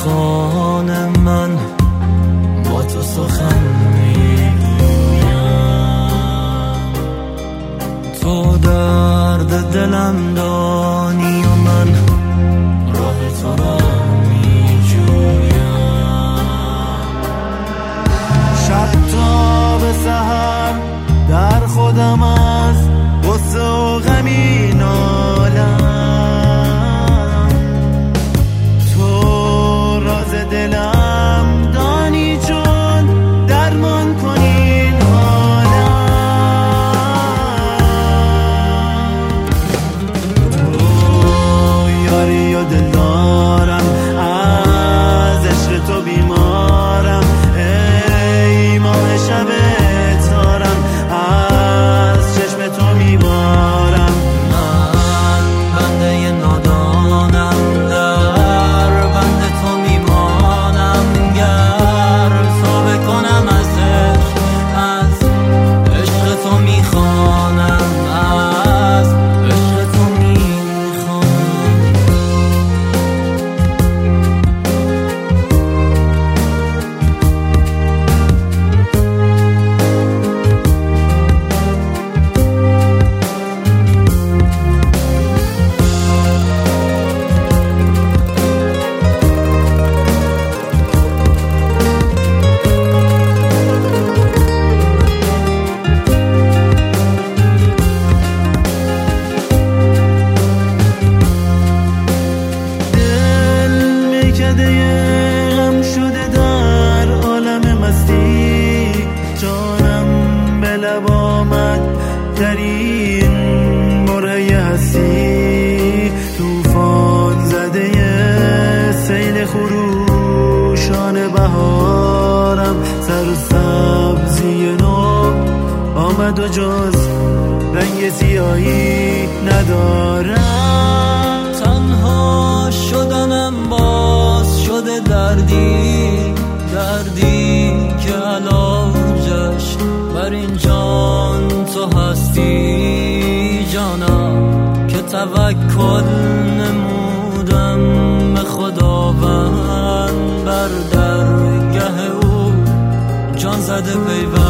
خانه من با تو سخن میگویم، تو درد دلم دانی و من راه تو را میجویم. شب تا به سحر در خودم از غصه و غمی نالم، تو راز دلم دانی چون درمان کنین حالم. تو یاری و دلدارم، از عشق تو بیمارم، ای ماه شب تارم، از چشم تو میبارم. من بنده نادانم، در بند تو میمانم، گر تو بکنم از عشق تو میخوانم، از عشق تو میخوانم. غم شده در عالم مستی، جانم به لب آمد در این برهه هستی. توفان زده سیل خروشان بهارم، سر و سبزی نو آمد و جز رنگ سیاهی ندارم. تنها شدنم باز شده دردی که علاجش بر این جان تو هستی. جانم که توکل نمودم به خداوند، بر درگه او جان زده پیوند.